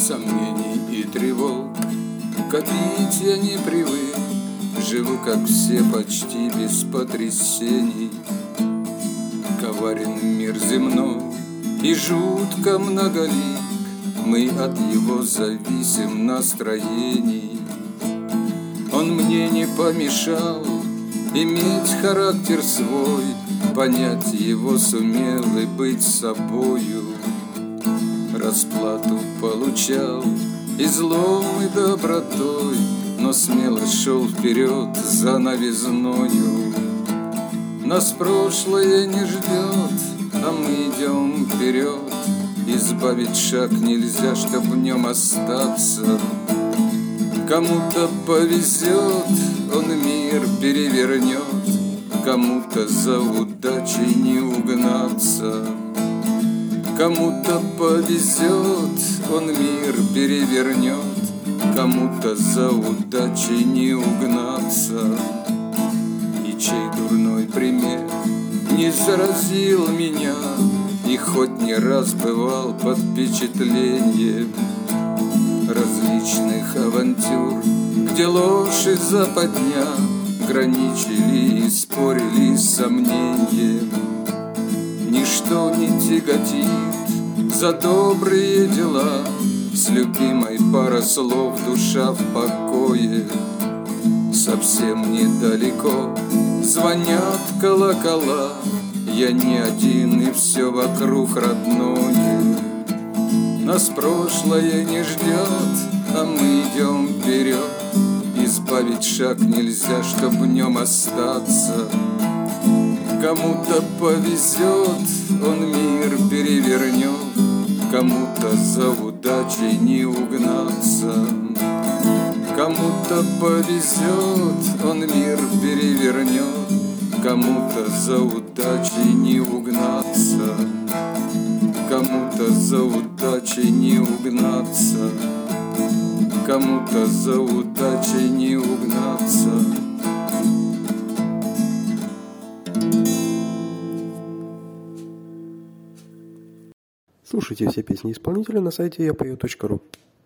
сомнений и тревог копить я не привык. Живу, как все, почти без потрясений. Коварен мир земной и жутко многолик, мы от его зависим настроений. Он мне не помешал иметь характер свой, понять его сумел и быть собою. Расплату получал и злом, и добротой, но смело шел вперед за новизною. Нас прошлое не ждет, а мы идем вперед. Избавить шаг нельзя, чтоб в нем остаться. Кому-то повезет, он мир перевернет, кому-то за удачей не угнаться. Кому-то повезет, он мир перевернет, кому-то за удачей не угнаться. И чей дурной пример не заразил меня, и хоть не раз бывал под впечатлением различных авантюр, где ложь и западня граничили и спорили с сомнением. Ничто не тяготит за добрые дела, с любимой пара слов душа в покое. Совсем недалеко звонят колокола, я не один и все вокруг родное. Нас прошлое не ждет, а мы идем вперед. Избавить шаг нельзя, чтоб в нем остаться. Кому-то повезет, он мир перевернет, кому-то за удачей не угнаться. Кому-то повезет, он мир перевернет, кому-то за удачей не угнаться. Кому-то за удачей не угнаться. Кому-то за удачей не угнаться. Слушайте все песни исполнителя на сайте yapeo.ru.